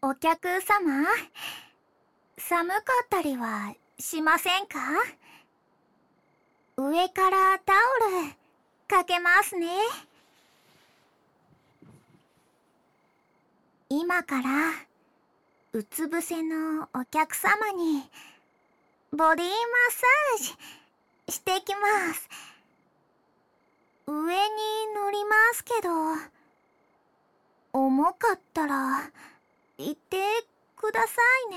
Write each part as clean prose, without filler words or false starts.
お客様、寒かったりはしませんか？上からタオルかけますね。今からうつ伏せのお客様にボディマッサージしてきます。上に乗りますけど、重かったら言ってください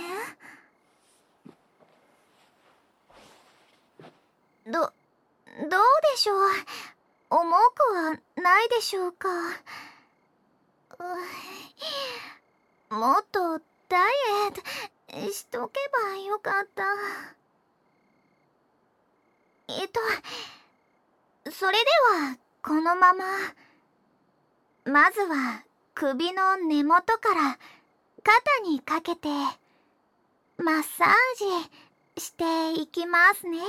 ね。どうでしょう。重くはないでしょうか。もっとダイエットしとけばよかった。それではこのまま。まずは首の根元から肩にかけてマッサージしていきますね。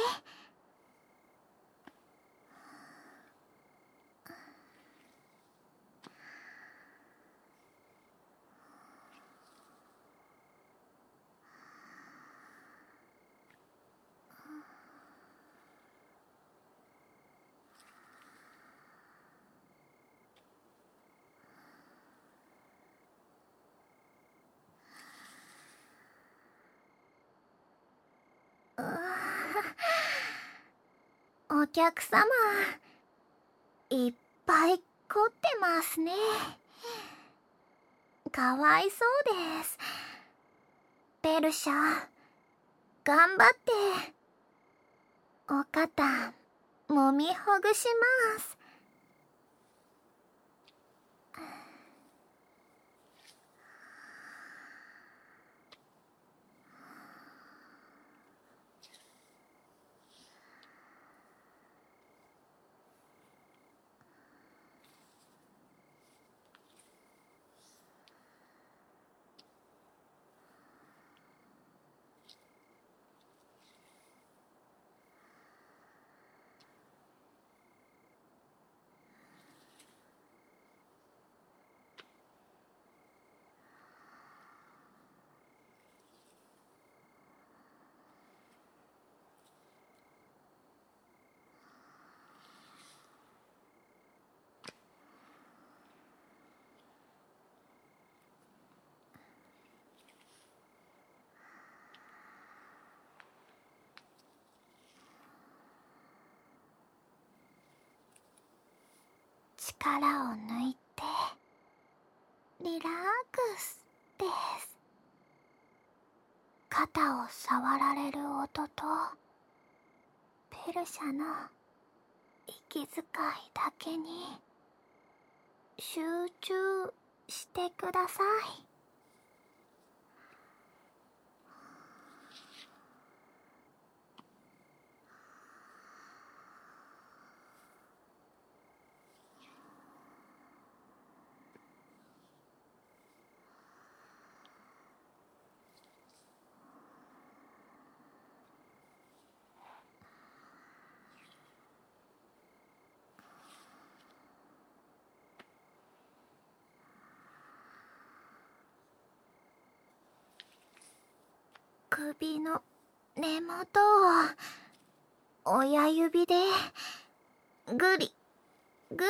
お客様、いっぱい凝ってますね。かわいそうです。ペルシャ、頑張ってお肩もみほぐします。力を抜いてリラックスです。肩を触られる音とペルシャの息遣いだけに集中してください。首の根元を親指でぐりぐり。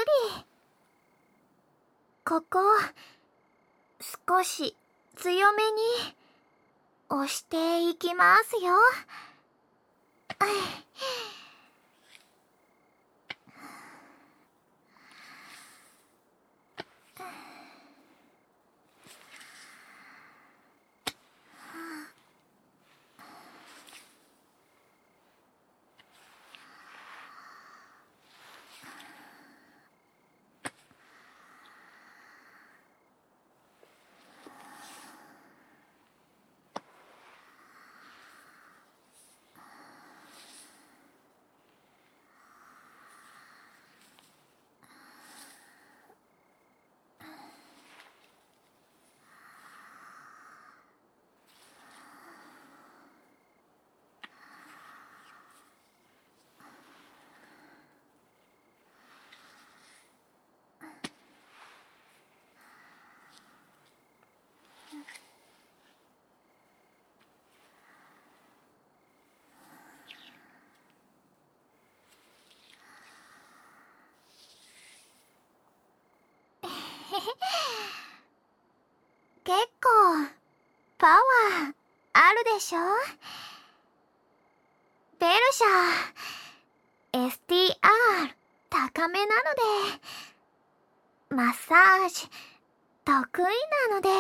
ここ少し強めに押していきますよ。 結構パワーあるでしょ。ペルシャ STR 高めなのでマッサージ得意なのです。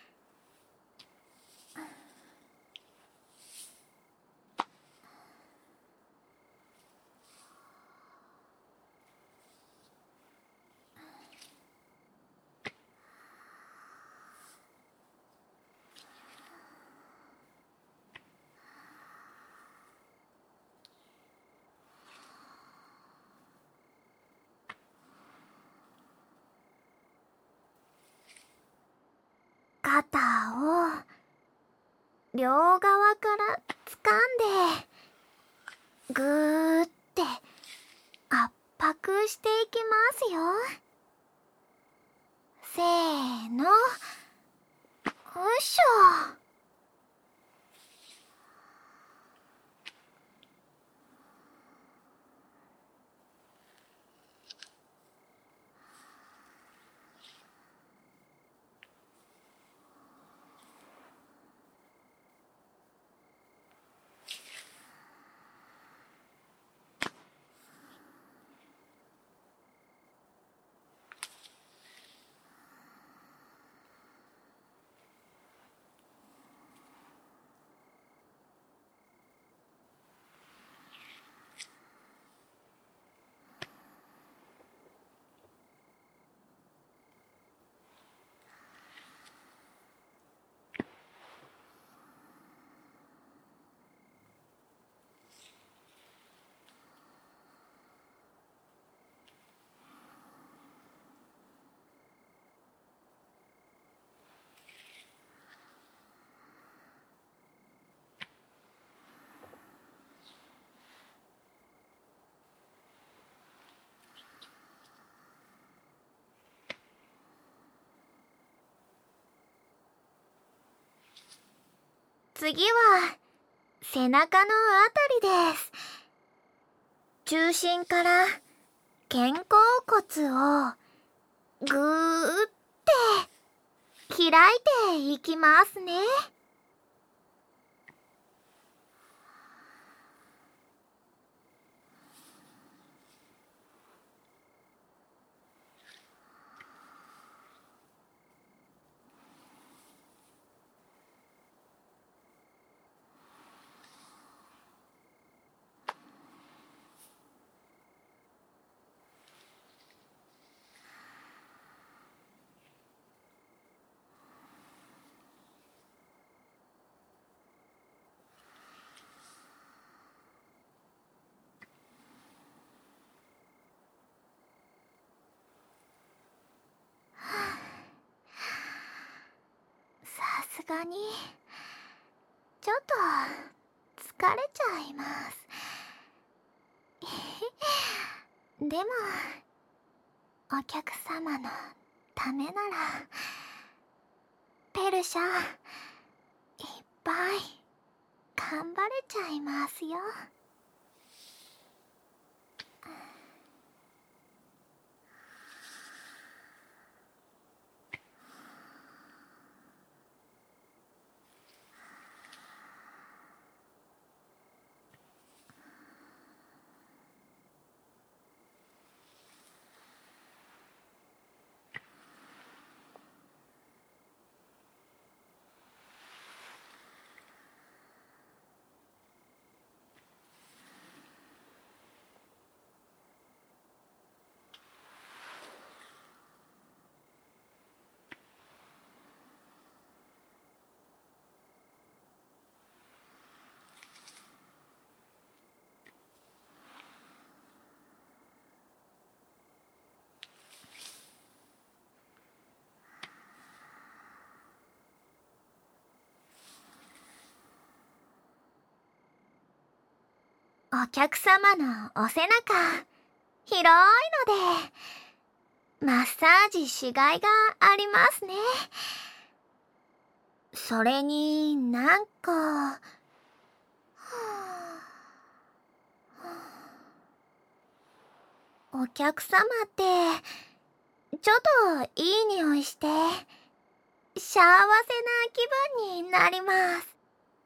肩を両側から掴んでぐーって圧迫していきますよ。せーの、よいしょ。次は背中のあたりです。中心から肩甲骨をぐーって開いていきますね。さすがにちょっと疲れちゃいます。でもお客様のためならペルシャいっぱい頑張れちゃいますよ。お客様のお背中広いのでマッサージしがいがありますね。それになんか、お客様ってちょっといい匂いして幸せな気分になります。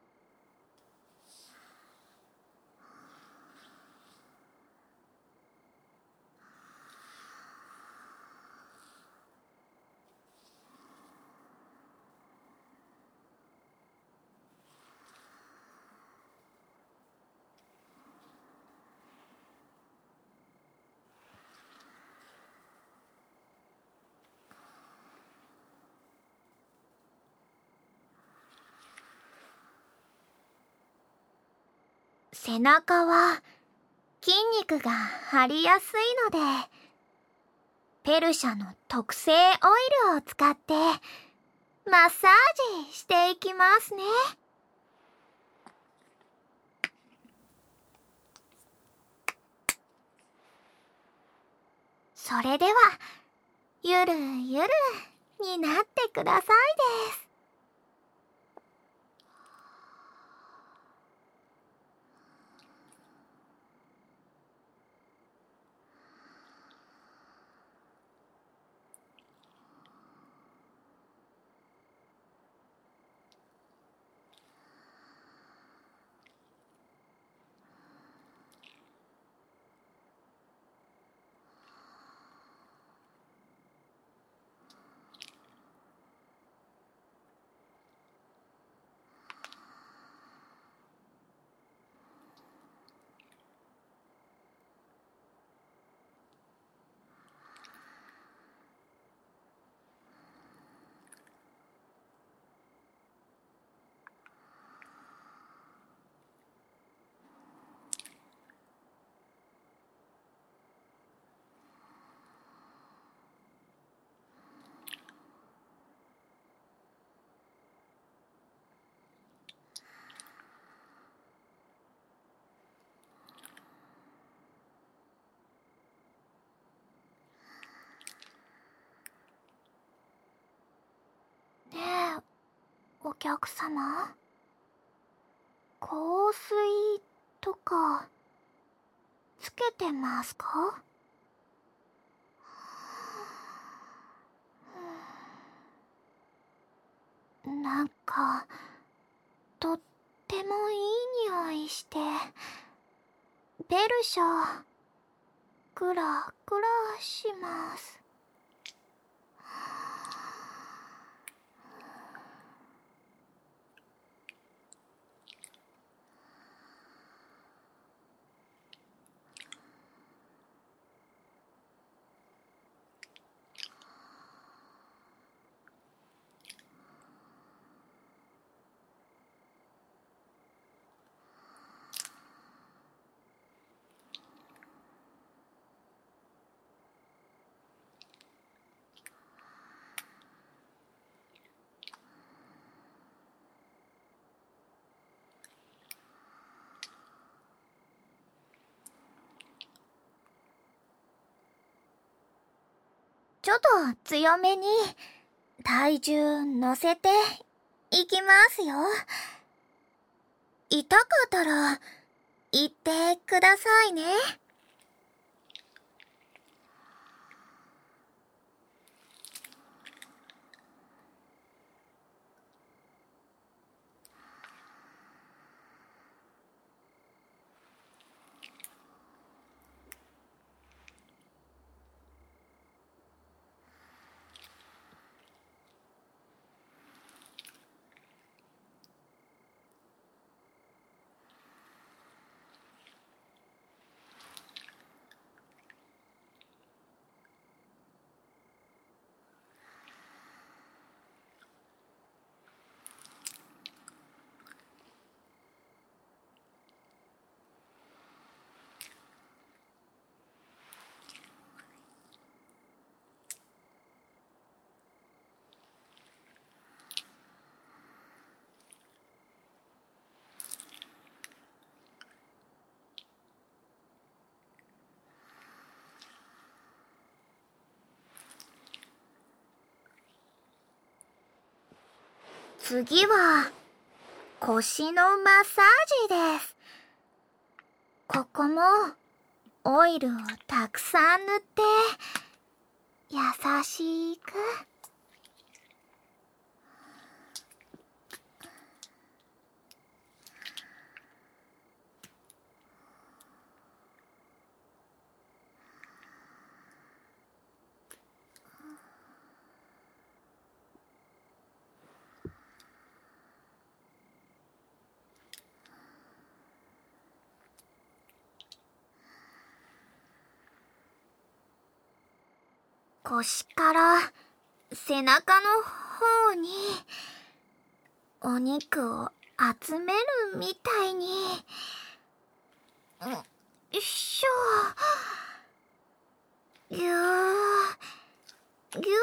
背中は筋肉が張りやすいので、ペルシャの特製オイルを使ってマッサージしていきますね。それでは、ゆるゆるになってくださいです。ねえ、お客様、香水とかつけてますか？なんかとってもいい匂いして、ペルシャクラクラします。ちょっと強めに体重乗せていきますよ。痛かったら言ってくださいね。次は腰のマッサージです。ここもオイルをたくさん塗って優しく。 腰から背中の方にお肉を集めるみたいに。よいしょ。ぎゅーぎゅー。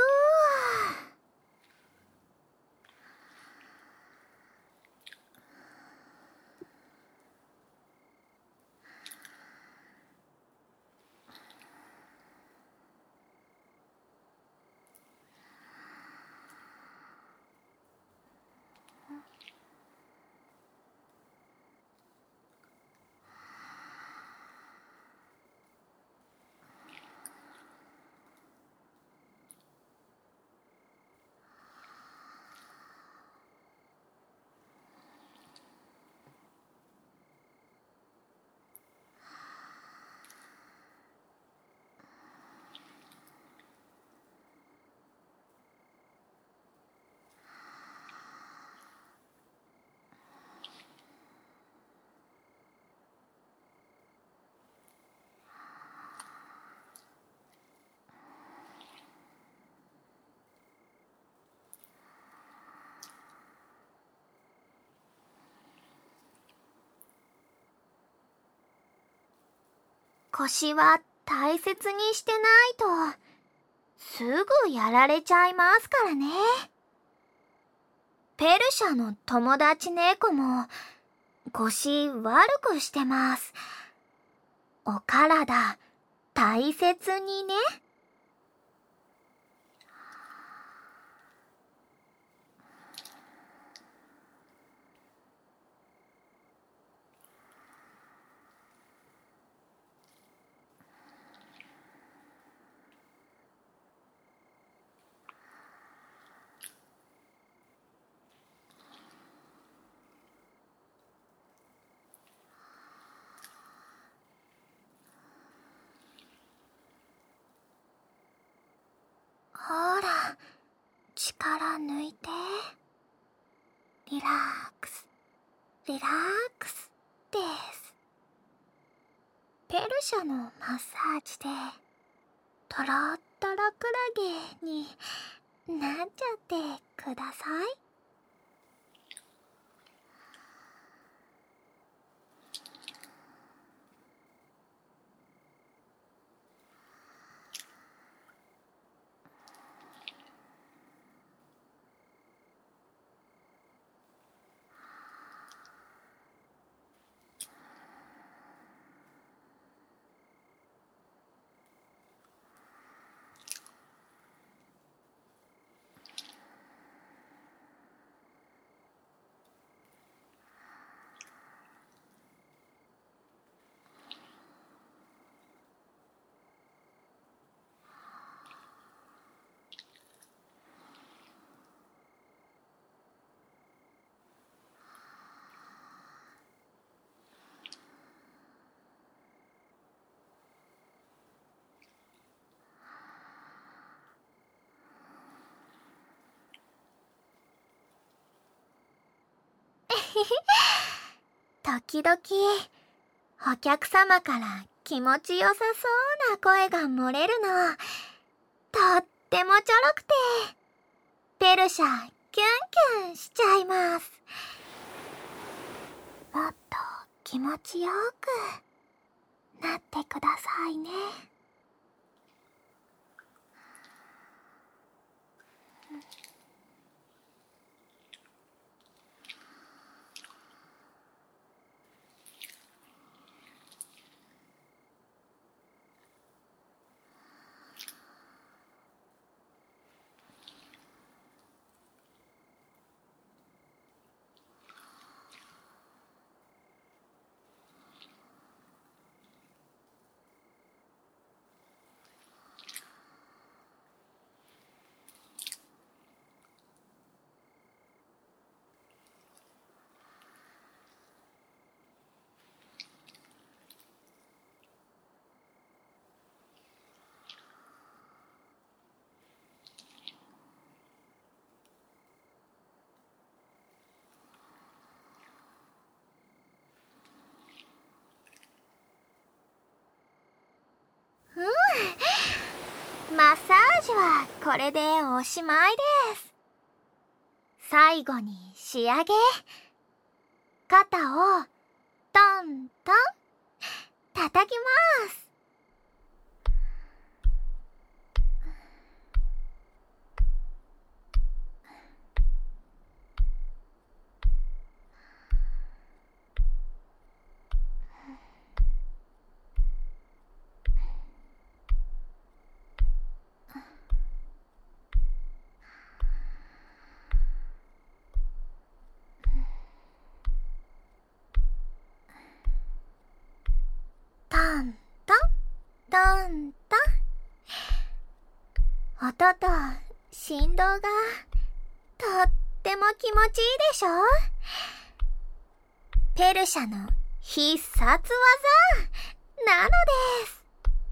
腰は大切にしてないとすぐやられちゃいますからね。ペルシャの友達猫も腰悪くしてます。お体大切にね。ほら、力抜いて。リラックス、リラックスです。ペルシャのマッサージでトロットロクラゲになっちゃってください。時々お客様から気持ちよさそうな声が漏れるのとってもちょろくてペルシャキュンキュンしちゃいます。もっと気持ちよくなってくださいね。 はこれでおしまいです。最後に仕上げ。肩をトントン叩きます。トントントントン。音と振動がとっても気持ちいいでしょ。ペルシャの必殺技なのです。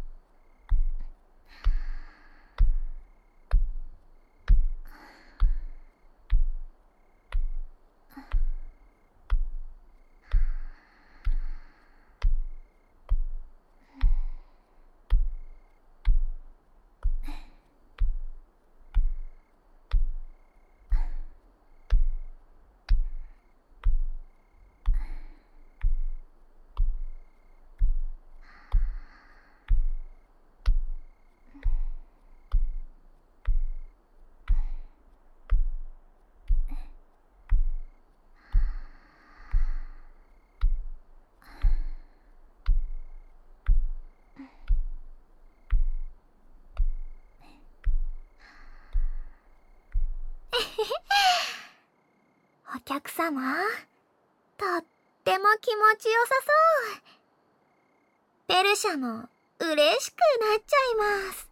お客様、とっても気持ちよさそう。ペルシャも嬉しくなっちゃいます。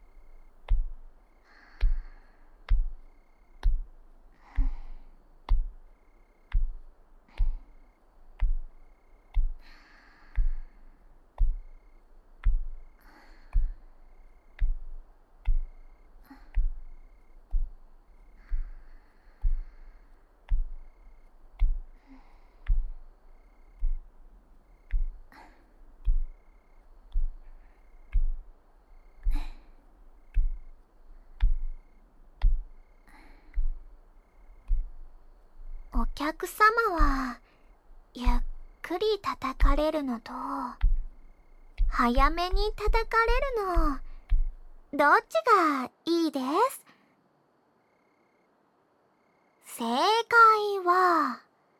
お客様はゆっくり叩かれるのと早めに叩かれるの、どっちがいいです？正解は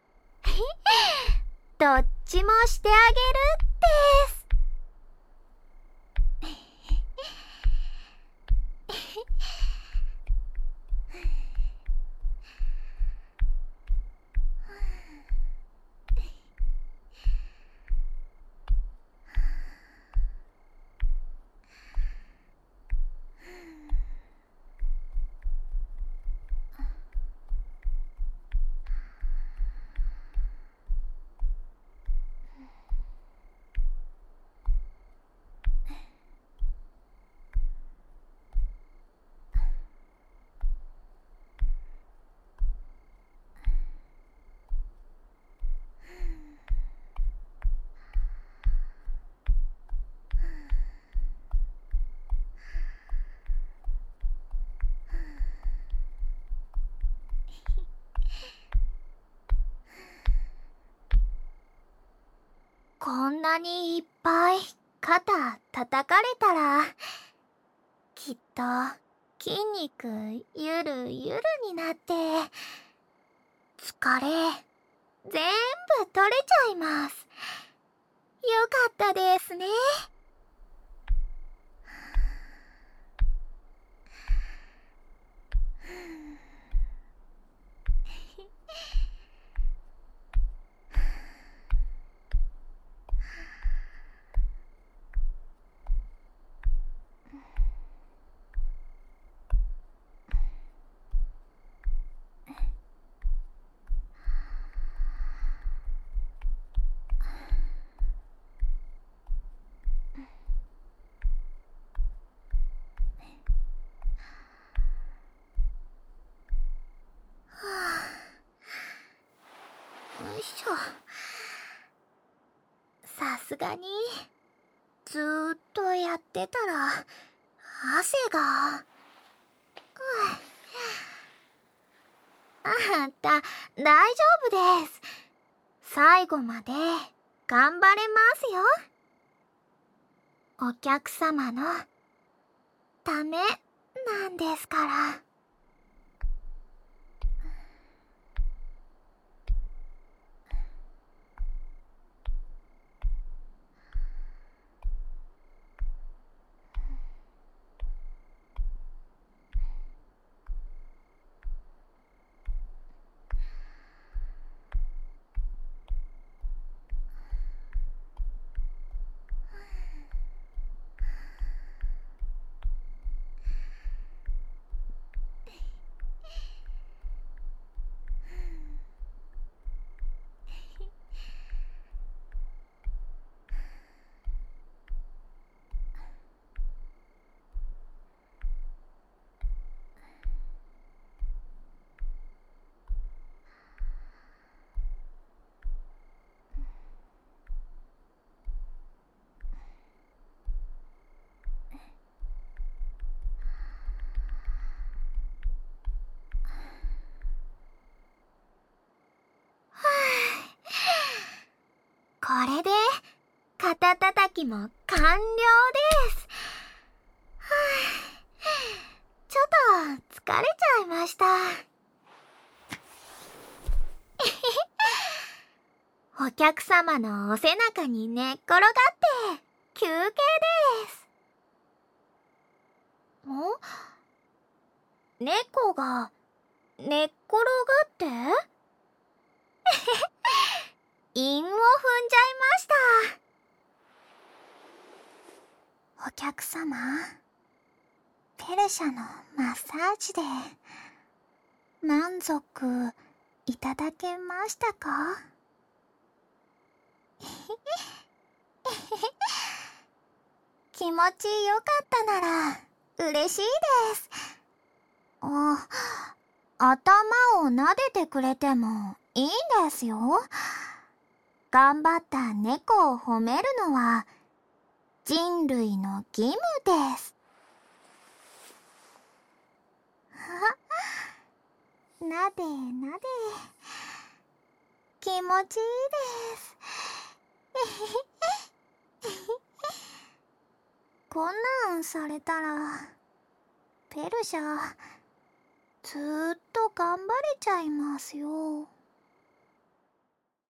どっちもしてあげるです。こんなにいっぱい肩叩かれたら、きっと筋肉ゆるゆるになって、疲れ全部取れちゃいます。よかったですね。よいしょ。さすがにずーっとやってたら汗が。 大丈夫です。最後まで頑張れますよ。お客様のためなんですから。これで肩たたきも完了です。ちょっと疲れちゃいました。お客様のお背中に寝っ転がって休憩です。猫が寝っ転がって韻を踏んじゃいました。お客様、ペルシャのマッサージで満足いただけましたか？気持ちよかったなら嬉しいです。頭を撫でてくれてもいいんですよ。頑張った猫を褒めるのは人類の義務です。なでなで、気持ちいいです。こんなんされたらペルシャずーっと頑張れちゃいますよ。